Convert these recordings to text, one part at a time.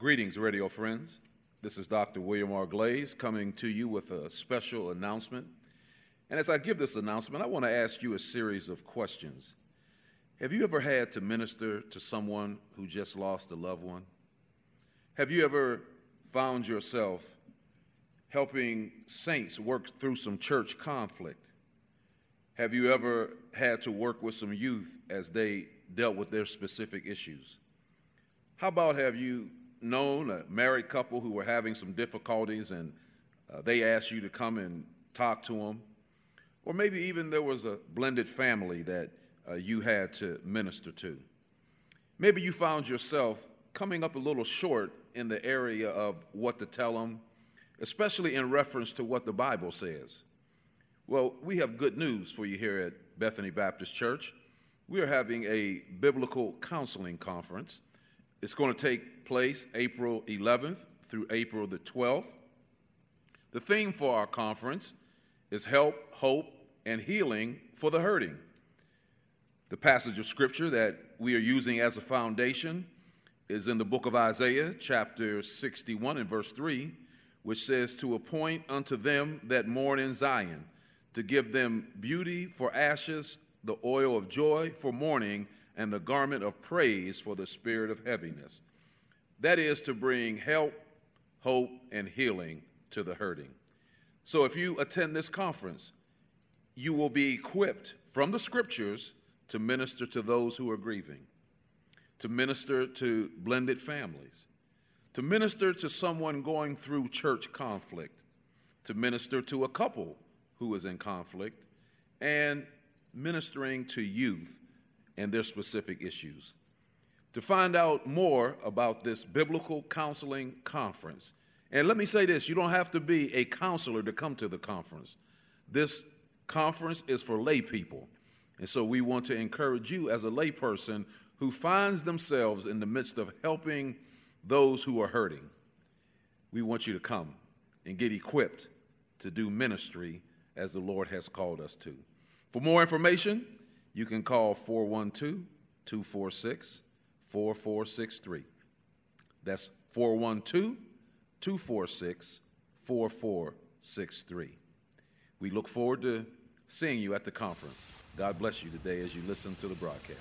Greetings, radio friends. This is Dr. William R. Glaze coming to you with a special announcement. And as I give this announcement, I want to ask you a series of questions. Have you ever had to minister to someone who just lost a loved one? Have you ever found yourself helping saints work through some church conflict? Have you ever had to work with some youth as they dealt with their specific issues? How about have you known a married couple who were having some difficulties and they asked you to come and talk to them? Or maybe even there was a blended family that you had to minister to. Maybe you found yourself coming up a little short in the area of what to tell them, especially in reference to what the Bible says. Well, we have good news for you here at Bethany Baptist Church. We are having a biblical counseling conference. It's going to take place April 11th through April the 12th. The theme for our conference is help, hope, and healing for the hurting. The passage of scripture that we are using as a foundation is in the book of Isaiah, chapter 61 and verse 3, which says, "To appoint unto them that mourn in Zion, to give them beauty for ashes, the oil of joy for mourning, and the garment of praise for the spirit of heaviness." That is to bring help, hope, and healing to the hurting. So if you attend this conference, you will be equipped from the scriptures to minister to those who are grieving, to minister to blended families, to minister to someone going through church conflict, to minister to a couple who is in conflict, and ministering to youth and their specific issues. To find out more about this biblical counseling conference, and let me say this, you don't have to be a counselor to come to the conference. This conference is for lay people, and so we want to encourage you as a lay person who finds themselves in the midst of helping those who are hurting. We want you to come and get equipped to do ministry as the Lord has called us to. For more information, you can call 412-246-4463. That's 412-246-4463. We look forward to seeing you at the conference. God bless you today as you listen to the broadcast.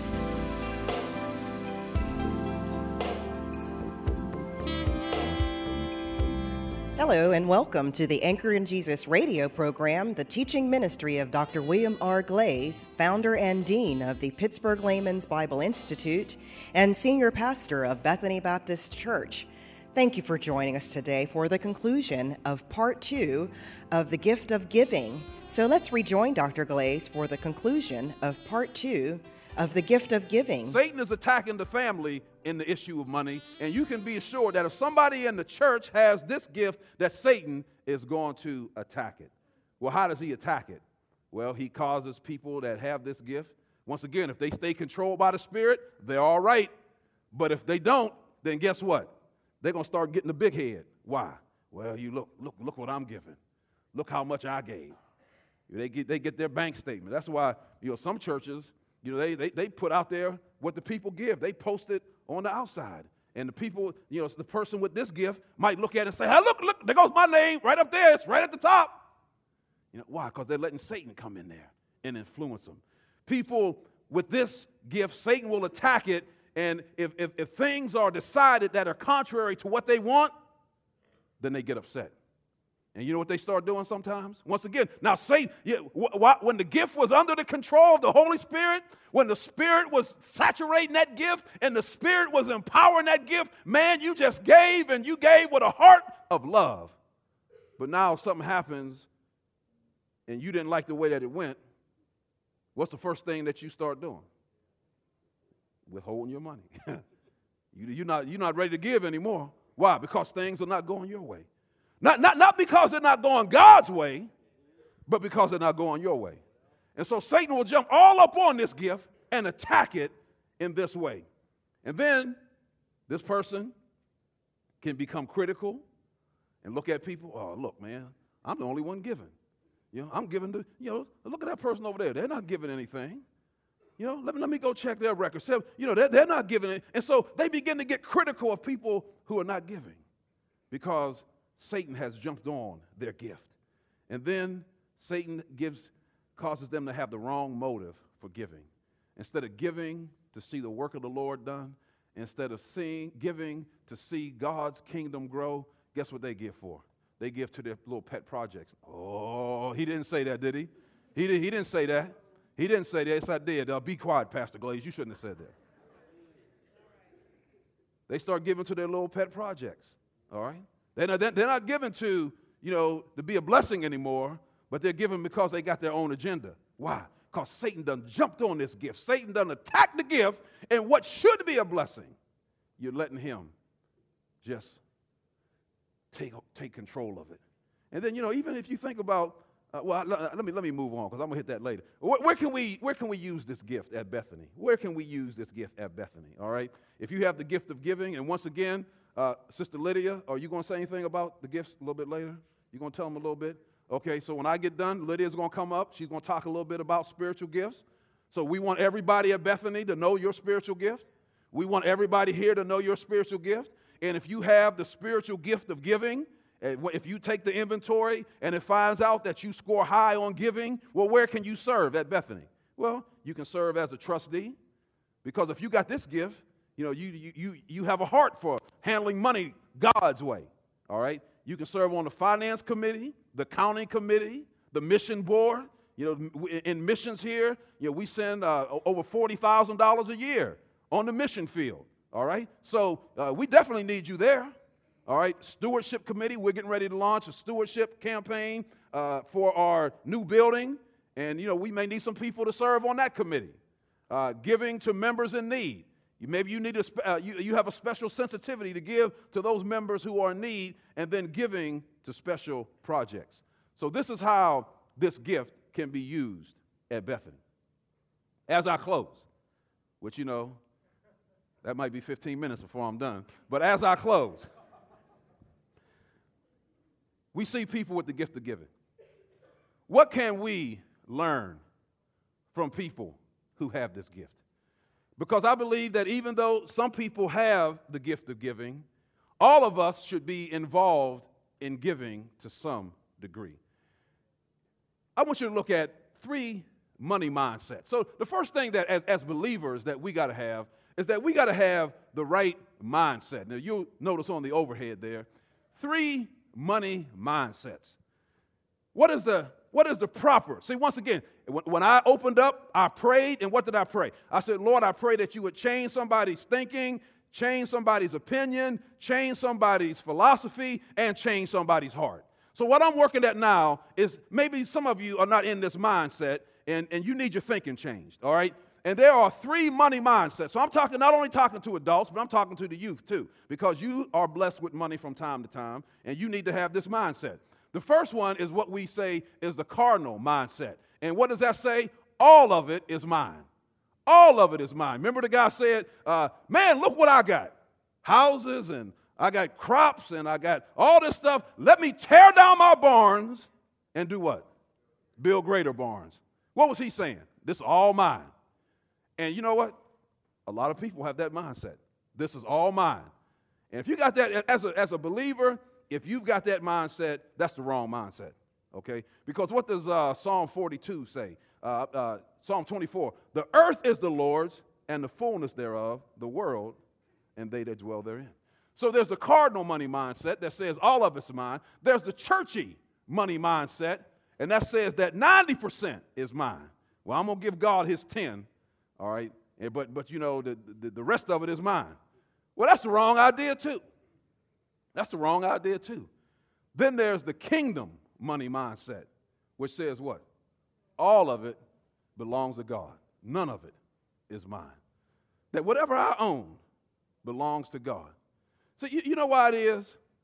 Hello and welcome to the Anchor in Jesus radio program, the teaching ministry of Dr. William R. Glaze, founder and dean of the Pittsburgh Layman's Bible Institute and senior pastor of Bethany Baptist Church. Thank you for joining us today for the conclusion of part 2 of the gift of giving. So let's rejoin Dr. Glaze for the conclusion of part 2 of the gift of giving. Satan is attacking the family in the issue of money, and you can be assured that if somebody in the church has this gift, that Satan is going to attack it. Well, how does he attack it? Well, he causes people that have this gift. Once again, if they stay controlled by the Spirit, they're all right. But if they don't, then guess what? They're going to start getting the big head. Why? Well, you look what I'm giving. Look how much I gave. They get their bank statement. That's why, some churches, they put out there what the people give. They post it on the outside. And the people, the person with this gift might look at it and say, hey, look, there goes my name right up there. It's right at the top. Why? Because they're letting Satan come in there and influence them. People with this gift, Satan will attack it. And if things are decided that are contrary to what they want, then they get upset. And you know what they start doing sometimes? Once again, now Satan, when the gift was under the control of the Holy Spirit, when the Spirit was saturating that gift and the Spirit was empowering that gift, man, you just gave, and you gave with a heart of love. But now something happens and you didn't like the way that it went. What's the first thing that you start doing? Withholding your money. You're not ready to give anymore. Why? Because things are not going your way. Not because they're not going God's way, but because they're not going your way. And so Satan will jump all up on this gift and attack it in this way. And then this person can become critical and look at people. Oh, look, man, I'm the only one giving. I'm giving to, look at that person over there. They're not giving anything. let me go check their records. So, they're not giving it. And so they begin to get critical of people who are not giving because Satan has jumped on their gift. And then Satan causes them to have the wrong motive for giving. Instead of giving to see the work of the Lord done, instead of giving to see God's kingdom grow, guess what they give for? They give to their little pet projects. Oh, he didn't say that, did he? He didn't say that. He didn't say that. Yes, I did. Be quiet, Pastor Glaze. You shouldn't have said that. They start giving to their little pet projects, all right? They're not giving to be a blessing anymore, but they're giving because they got their own agenda. Why? Because Satan done jumped on this gift. Satan done attacked the gift, and what should be a blessing, you're letting him just take control of it. And then, even if you think about, let me move on because I'm going to hit that later. Where can we use this gift at Bethany? Where can we use this gift at Bethany, all right? If you have the gift of giving, and once again, Sister Lydia, are you going to say anything about the gifts a little bit later? You going to tell them a little bit? Okay, so when I get done, Lydia's going to come up. She's going to talk a little bit about spiritual gifts. So we want everybody at Bethany to know your spiritual gift. We want everybody here to know your spiritual gift. And if you have the spiritual gift of giving, if you take the inventory and it finds out that you score high on giving, well, where can you serve at Bethany? Well, you can serve as a trustee, because if you got this gift, you have a heart for handling money God's way, all right? You can serve on the finance committee, the county committee, the mission board. In missions here, we send over $40,000 a year on the mission field, all right? So we definitely need you there, all right? Stewardship committee, we're getting ready to launch a stewardship campaign for our new building, and, we may need some people to serve on that committee. Giving to members in need. Maybe you need you have a special sensitivity to give to those members who are in need, and then giving to special projects. So this is how this gift can be used at Bethany. As I close, which that might be 15 minutes before I'm done, but as I close, we see people with the gift of giving. What can we learn from people who have this gift? Because I believe that even though some people have the gift of giving, all of us should be involved in giving to some degree. I want you to look at 3 money mindsets. So the first thing that as believers that we got to have is that we got to have the right mindset. Now you'll notice on the overhead there, 3 money mindsets. What is the proper? See, once again, when I opened up, I prayed, and what did I pray? I said, Lord, I pray that you would change somebody's thinking, change somebody's opinion, change somebody's philosophy, and change somebody's heart. So what I'm working at now is maybe some of you are not in this mindset, and you need your thinking changed, all right? And there are 3 money mindsets. So I'm not only talking to adults, but I'm talking to the youth too, because you are blessed with money from time to time, and you need to have this mindset. The first one is what we say is the cardinal mindset. And what does that say? All of it is mine. All of it is mine. Remember the guy said, man, look what I got. Houses, and I got crops, and I got all this stuff. Let me tear down my barns and do what? Build greater barns. What was he saying? This is all mine. And you know what? A lot of people have that mindset. This is all mine. And if you got that as a believer, if you've got that mindset, that's the wrong mindset, okay? Because what does Psalm 42 say? Psalm 24, the earth is the Lord's and the fullness thereof, the world, and they that dwell therein. So there's the cardinal money mindset that says all of it's mine. There's the churchy money mindset, and that says that 90% is mine. Well, I'm going to give God his 10, all right? But the rest of it is mine. Well, that's the wrong idea too. That's the wrong idea too. Then there's the kingdom money mindset, which says what? All of it belongs to God. None of it is mine. That whatever I own belongs to God. So you know why it is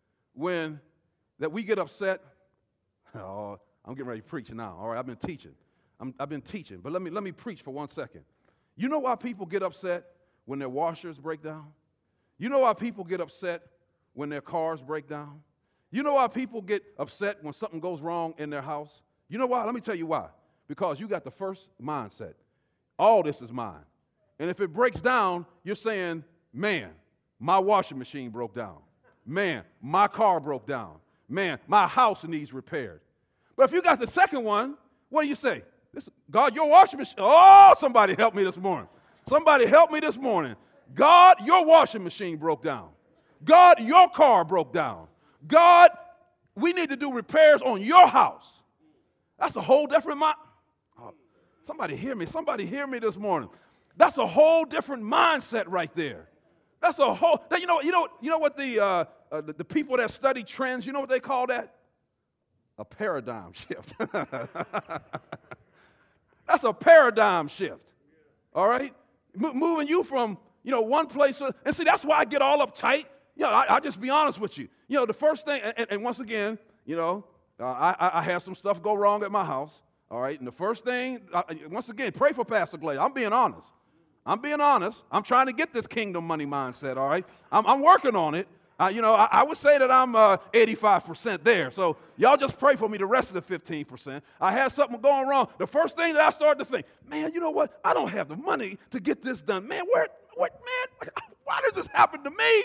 that we get upset? Oh, I'm getting ready to preach now. All right, I've been teaching. I've been teaching, but let me preach for 1 second. You know why people get upset when their washers break down? You know why people get upset when their cars break down? You know why people get upset when something goes wrong in their house? You know why? Let me tell you why. Because you got the first mindset. All this is mine. And if it breaks down, you're saying, man, my washing machine broke down. Man, my car broke down. Man, my house needs repaired. But if you got the second one, what do you say? God, your washing machine. Oh, somebody help me this morning. Somebody help me this morning. God, your washing machine broke down. God, your car broke down. God, we need to do repairs on your house. That's a whole different mind. Oh, somebody hear me. Somebody hear me this morning. That's a whole different mindset right there. That's a whole. You know what the people that study trends, you know what they call that? A paradigm shift. That's a paradigm shift. All right, moving you from one place, and see that's why I get all uptight. I just be honest with you. The first thing, and once again, I had some stuff go wrong at my house. All right, and the first thing, once again, pray for Pastor Glaze. I'm being honest. I'm trying to get this kingdom money mindset. All right, I'm working on it. I would say that I'm 85% there. So y'all just pray for me the rest of the 15%. I had something going wrong. The first thing that I started to think, man, you know what? I don't have the money to get this done. Man, why does this happen to me?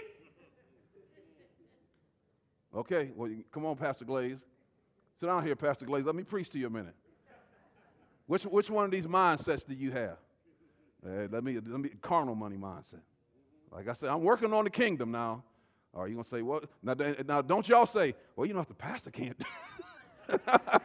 Okay, well, come on, Pastor Glaze. Sit down here, Pastor Glaze. Let me preach to you a minute. Which one of these mindsets do you have? Let me carnal money mindset. Like I said, I'm working on the kingdom now. Are you going to say, well, now don't y'all say, well, if the pastor can't do it.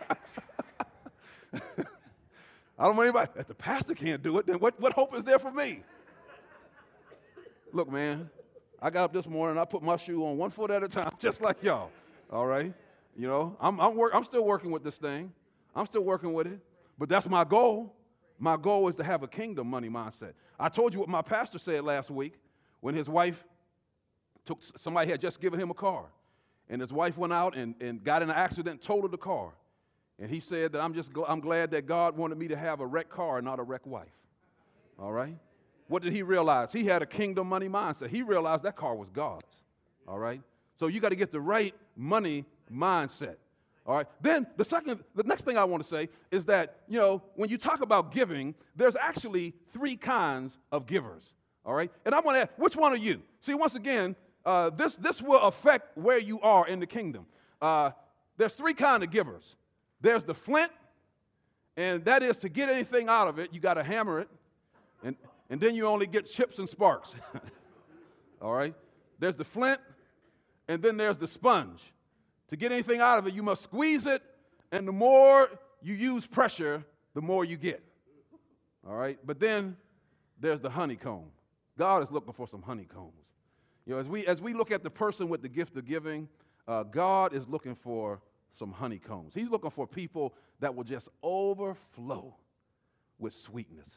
I don't want anybody, if the pastor can't do it, then what hope is there for me? Look, man, I got up this morning, I put my shoe on 1 foot at a time, just like y'all, all right? I'm still working with this thing. I'm still working with it, but that's my goal. My goal is to have a kingdom money mindset. I told you what my pastor said last week when his wife somebody had just given him a car, and his wife went out and got in an accident, totaled the car. And he said that I'm glad that God wanted me to have a wrecked car, not a wrecked wife. All right? What did he realize? He had a kingdom money mindset. He realized that car was God's. All right? So you got to get the right money mindset. All right? Then the next thing I want to say is that, when you talk about giving, there's actually 3 kinds of givers. All right? And I want to ask, which one are you? See, once again, this will affect where you are in the kingdom. There's 3 kinds of givers. There's the flint, and that is to get anything out of it, you got to hammer it, and then you only get chips and sparks. All right? There's the flint, and then there's the sponge. To get anything out of it, you must squeeze it, and the more you use pressure, the more you get. All right? But then there's the honeycomb. God is looking for some honeycombs. As we look at the person with the gift of giving, God is looking for some honeycombs. He's looking for people that will just overflow with sweetness.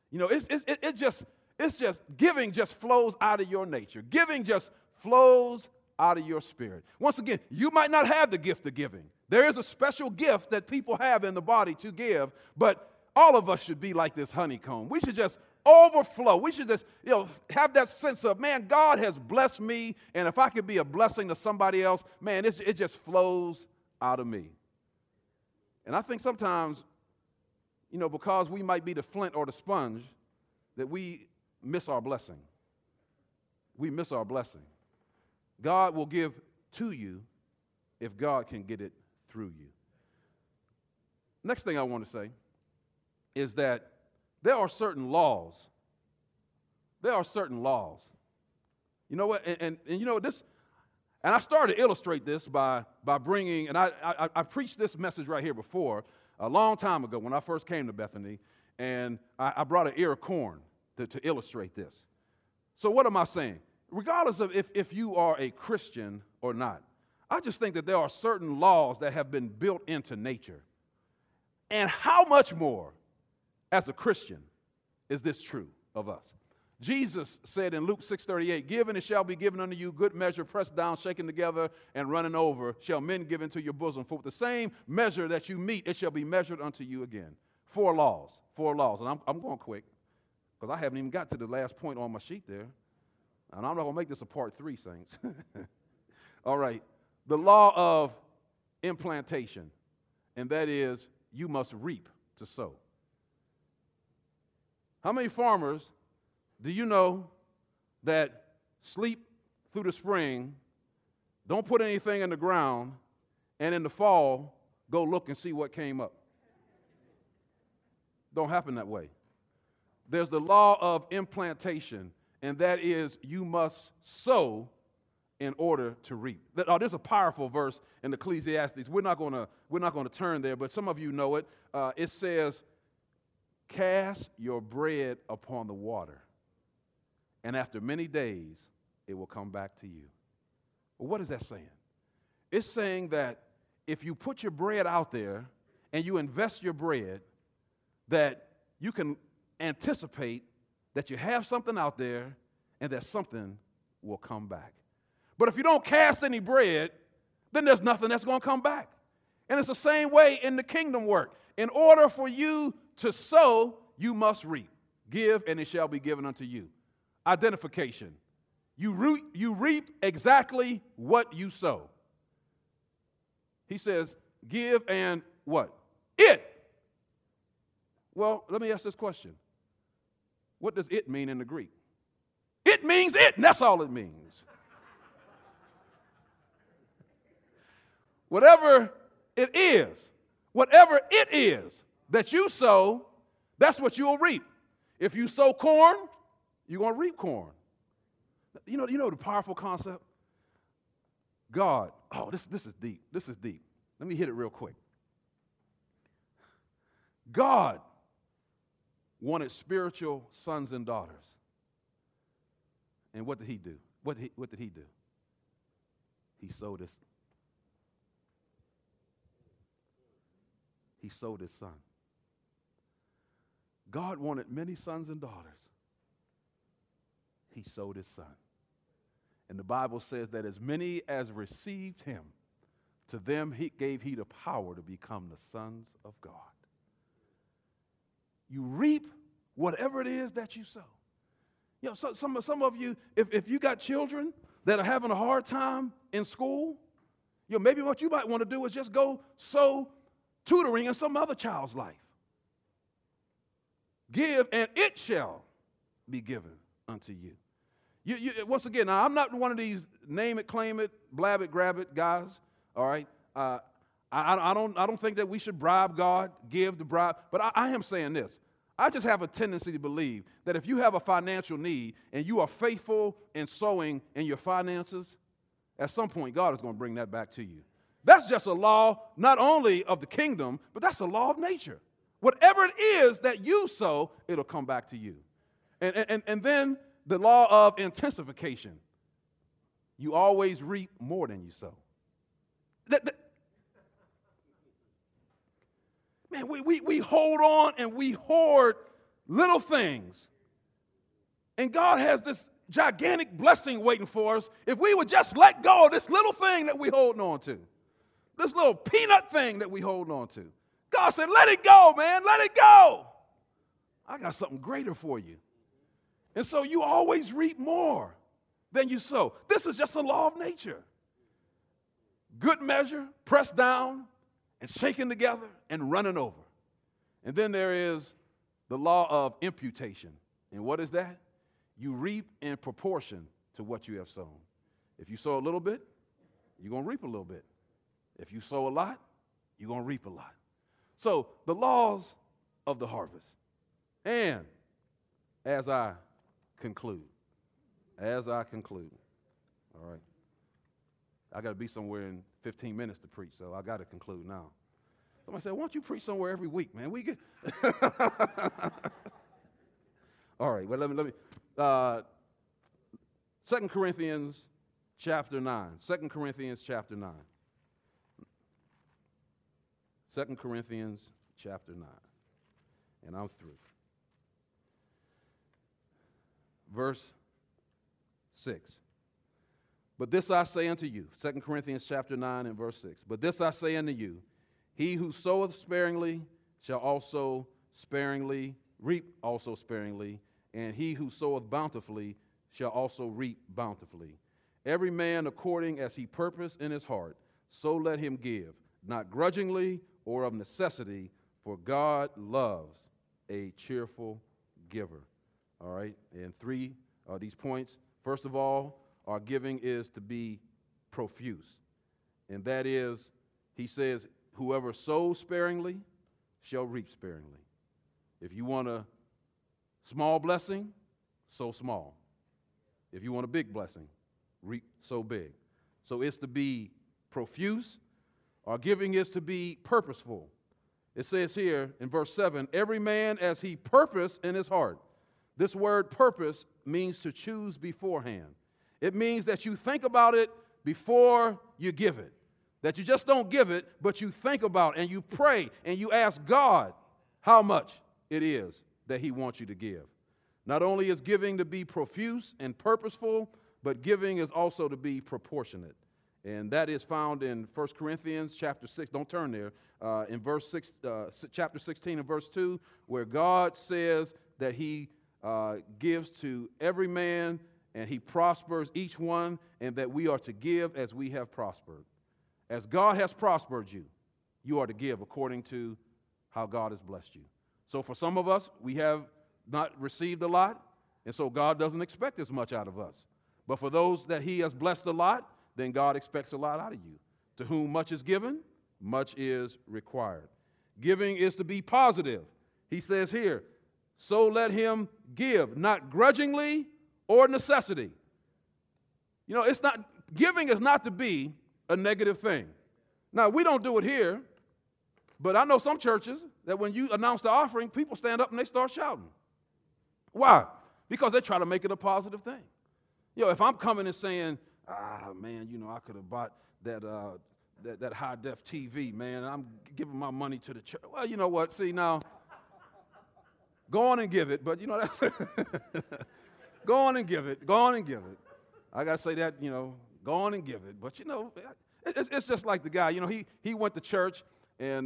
It's just giving just flows out of your nature. Giving just flows out of your spirit. Once again, you might not have the gift of giving. There is a special gift that people have in the body to give, but all of us should be like this honeycomb. We should just overflow. We should just, have that sense of, man, God has blessed me, and if I could be a blessing to somebody else, man, it just flows out of me. And I think sometimes, because we might be the flint or the sponge, that we miss our blessing. We miss our blessing. God will give to you if God can get it through you. Next thing I want to say is that there are certain laws. There are certain laws. You know what? And this, and I started to illustrate this by bringing, and I preached this message right here before, a long time ago when I first came to Bethany, and I brought an ear of corn to illustrate this. So what am I saying? Regardless of if you are a Christian or not, I just think that there are certain laws that have been built into nature. And how much more, as a Christian, is this true of us? Jesus said in Luke 6:38, "Give and it shall be given unto you, good measure, pressed down, shaken together, and running over, shall men give into your bosom. For with the same measure that you meet, it shall be measured unto you again." 4 laws. And I'm going quick, because I haven't even got to the last point on my sheet there. And I'm not going to make this a part 3, saints. All right. The law of implantation, and that is you must reap to sow. How many farmers do you know that sleep through the spring, don't put anything in the ground, and in the fall, go look and see what came up? Don't happen that way. There's the law of implantation, and that is you must sow in order to reap. There's a powerful verse in Ecclesiastes. We're not going to turn there, but some of you know it. It says, "Cast your bread upon the water, and after many days it will come back to you." Well, what is that saying? It's saying that if you put your bread out there and you invest your bread, that you can anticipate that you have something out there and that something will come back. But if you don't cast any bread, then there's nothing that's going to come back. And it's the same way in the kingdom work. In order for you to sow, you must reap. Give, and it shall be given unto you. Identification. You reap exactly what you sow. He says, give and what? It. Well, let me ask this question. What does it mean in the Greek? It means it, and that's all it means. Whatever it is that you sow, that's what you'll reap. If you sow corn, you're going to reap corn. You know the powerful concept? God, this is deep. This is deep. Let me hit it real quick. God wanted spiritual sons and daughters. And what did he do? What did he do? He sowed his son. God wanted many sons and daughters. He sowed his son. And the Bible says that as many as received him, to them he gave the power to become the sons of God. You reap whatever it is that you sow. You know, so some of you, if you got children that are having a hard time in school, you know, maybe what you might want to do is just go sow tutoring in some other child's life. Give, and it shall be given unto you. Once again, now I'm not one of these name it, claim it, blab it, grab it guys. All right, I don't think that we should bribe God, give the bribe. But I am saying this: I just have a tendency to believe that if you have a financial need and you are faithful in sowing in your finances, at some point God is going to bring that back to you. That's just a law not only of the kingdom, but that's the law of nature. Whatever it is that you sow, it'll come back to you. And then the law of intensification. You always reap more than you sow. Man, we hold on and we hoard little things. And God has this gigantic blessing waiting for us if we would just let go of this little thing that we holding on to. This little peanut thing that we hold on to. God said, let it go, man, let it go. I got something greater for you. And so you always reap more than you sow. This is just a law of nature. Good measure, pressed down, and shaken together, and running over. And then there is the law of imputation. And what is that? You reap in proportion to what you have sown. If you sow a little bit, you're going to reap a little bit. If you sow a lot, you're going to reap a lot. So the laws of the harvest. And as I conclude, all right, I got to be somewhere in 15 minutes to preach, so I got to conclude now. Somebody said, why don't you preach somewhere every week, man? We get. All right, well, let me. 2 Corinthians chapter 9. 2 Corinthians chapter 9. 2 Corinthians chapter 9. And I'm through. Verse 6. But this I say unto you, 2 Corinthians chapter 9 and verse 6. But this I say unto you, he who soweth sparingly shall also sparingly reap also sparingly, and he who soweth bountifully shall also reap bountifully. Every man according as he purposed in his heart, so let him give, not grudgingly or of necessity, for God loves a cheerful giver. All right? And three are these points. First of all, our giving is to be profuse. And that is, he says, whoever sows sparingly shall reap sparingly. If you want a small blessing, sow small. If you want a big blessing, reap sow big. So it's to be profuse. Our giving is to be purposeful. It says here in verse 7, every man as he purposed in his heart. This word purpose means to choose beforehand. It means that you think about it before you give it. That you just don't give it, but you think about it and you pray and you ask God how much it is that he wants you to give. Not only is giving to be profuse and purposeful, but giving is also to be proportionate. And that is found in 1 Corinthians chapter 6. Don't turn there. In verse 6, chapter 16 and verse 2, where God says that he gives to every man and he prospers each one, and that we are to give as we have prospered. As God has prospered you, you are to give according to how God has blessed you. So for some of us, we have not received a lot, and so God doesn't expect as much out of us. But for those that he has blessed a lot, then God expects a lot out of you. To whom much is given, much is required. Giving is to be positive. He says here, so let him give, not grudgingly or necessity. You know, giving is not to be a negative thing. Now, we don't do it here, but I know some churches that when you announce the offering, people stand up and they start shouting. Why? Because they try to make it a positive thing. You know, if I'm coming and saying, man, you know, I could have bought that high-def TV, man, I'm giving my money to the church. Well, you know what? See, now, go on and give it, but, you know, that's go on and give it. Go on and give it. I got to say that, you know, go on and give it. But, you know, it's just like the guy, you know, he went to church and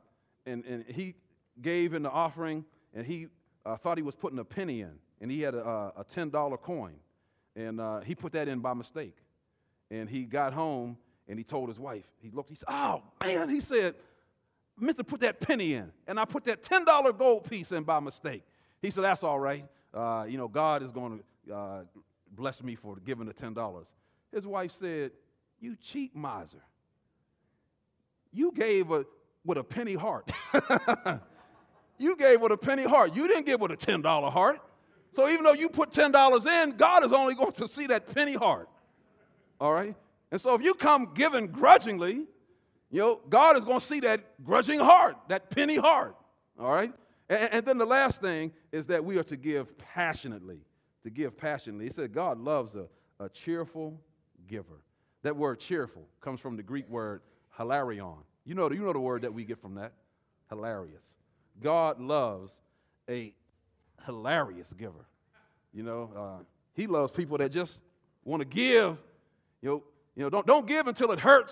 he gave in the offering, and he thought he was putting a penny in, and he had a $10 coin, and he put that in by mistake. And he got home, and he told his wife, he said, oh, man, he said, I meant to put that penny in, and I put that $10 gold piece in by mistake. He said, that's all right. You know, God is going to bless me for giving the $10. His wife said, you cheap miser. You gave with a penny heart. You gave with a penny heart. You didn't give with a $10 heart. So even though you put $10 in, God is only going to see that penny heart. All right? And so if you come giving grudgingly, you know, God is going to see that grudging heart, that penny heart. All right? And then the last thing is that we are to give passionately. To give passionately. He said God loves a cheerful giver. That word cheerful comes from the Greek word hilarion. You know the word that we get from that? Hilarious. God loves a hilarious giver. You know, he loves people that just want to give. You know, don't give until it hurts.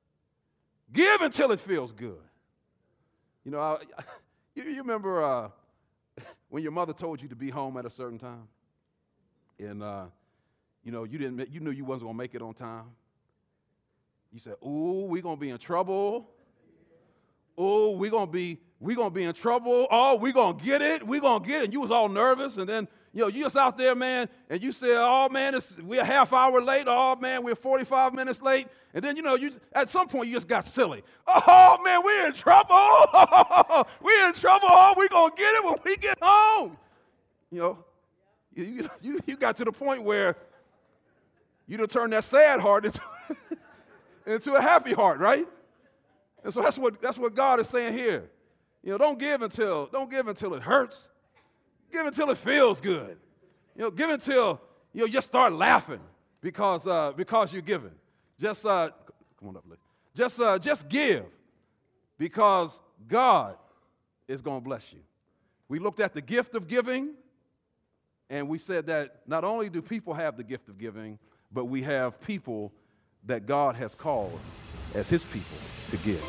Give until it feels good. You know, you remember when your mother told you to be home at a certain time, and you know you knew you wasn't gonna make it on time. You said, "Ooh, we're gonna be in trouble. Oh, we're gonna be in trouble. Oh, we're gonna get it. We're gonna get it." And you was all nervous, and then you know you just out there, man, and you said, "Oh man, we're a half hour late. Oh man, we're 45 minutes late." And then you know you at some point you just got silly. "Oh man, we're in trouble. We're in trouble. Oh, we're gonna get it when we get home." You know, you got to the point where you done turned that sad heart into a happy heart, right? And so that's what God is saying here. You know, don't give until it hurts. Give until it feels good. You know, give until you just start laughing because you're giving. Just come on up, Lick. Just give because God is going to bless you. We looked at the gift of giving, and we said that not only do people have the gift of giving, but we have people that God has called as his people to give.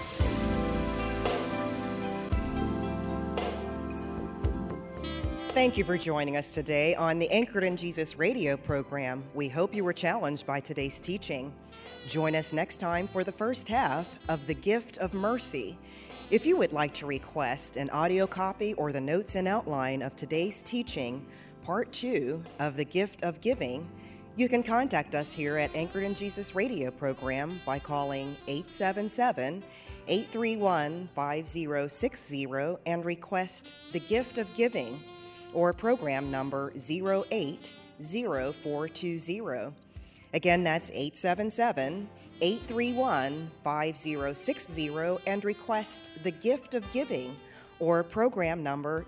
Thank you for joining us today on the Anchored in Jesus radio program. We hope you were challenged by today's teaching. Join us next time for the first half of The Gift of Mercy. If you would like to request an audio copy or the notes and outline of today's teaching, Part 2 of The Gift of Giving, you can contact us here at Anchored in Jesus radio program by calling 877-831-5060 and request The Gift of Giving or program number 080420. Again, that's 877-831-5060 and request The Gift of Giving or program number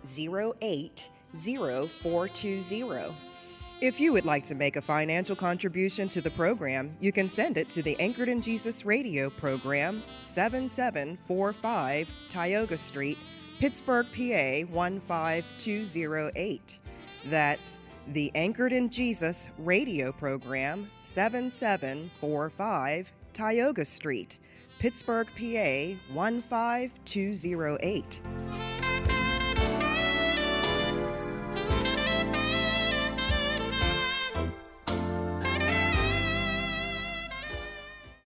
080420. If you would like to make a financial contribution to the program, you can send it to the Anchored in Jesus radio program, 7745 Tioga Street, Pittsburgh, PA 15208. That's the Anchored in Jesus radio program, 7745 Tioga Street, Pittsburgh, PA 15208.